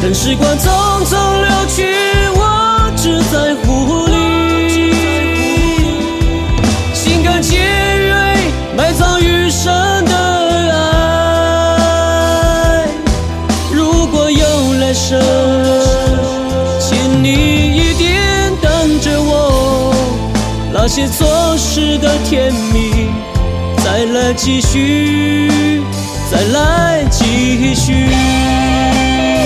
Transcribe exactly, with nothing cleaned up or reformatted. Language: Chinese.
任时光匆匆流去，我只在乎你。心甘情愿埋葬余生的爱，如果有来生，请你一定等着我，那些错失的甜蜜再来继续，再来继续。